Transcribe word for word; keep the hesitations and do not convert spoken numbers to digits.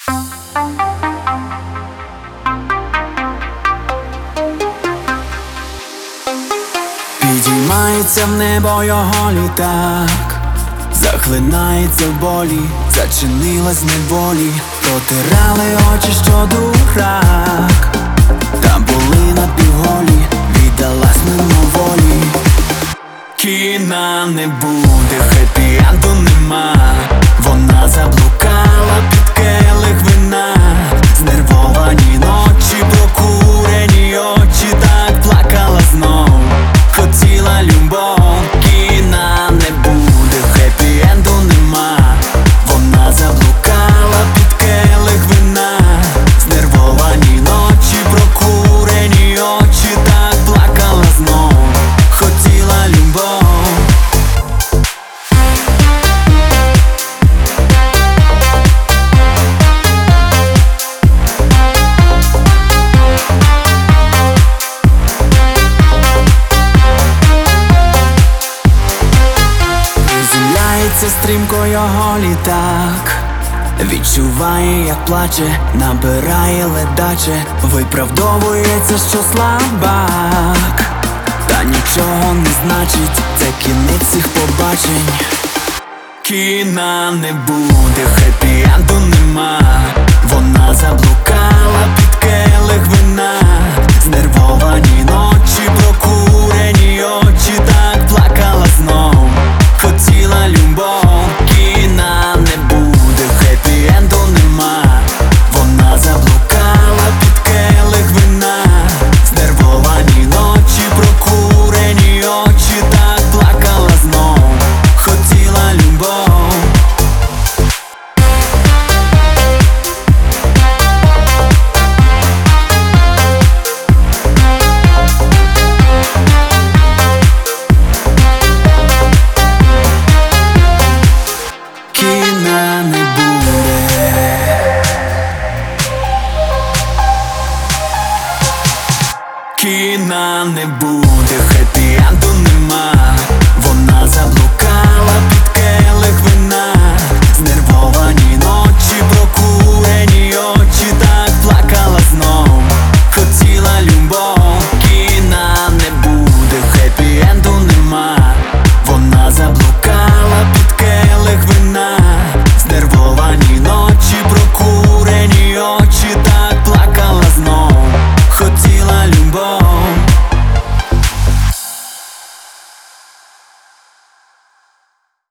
Підіймається в небо його літак, захлинається в болі, зачинилась в неволі. Протирали очі, що дурак, там були напівголі, віддалась мимоволі. Кіна не буде, хеппі-енду нема. Вона заблукала під келих вина. Знервовані ночі, прокурені очі, так плакала знов, хотіла любов. Кіна не буде, хеппі-енду нема. Вона заблукала під келих вина. Знервовані ночі, прокурені очі, так плакала знов, хотіла любов. Приземляється стрімко його літак, відчуває, як плаче, набирає ледаче, виправдовується, що слабак. Та нічого не значить, це кінець цих побачень. Кіна не буде, хеппі-енду нема. Вона заблукала під келих вина. Знервовані ночі, прокурені очі, так плакала знов, хотіла любов. Кіна не буде, хеппі-енду нема. Вона заблукала під келих вина. Знервовані ночі, прокурені очі, так плакала знов, хотіла любов. Кіна не буде. Кіна не буде, хеппі-енду нема. Вона заблукала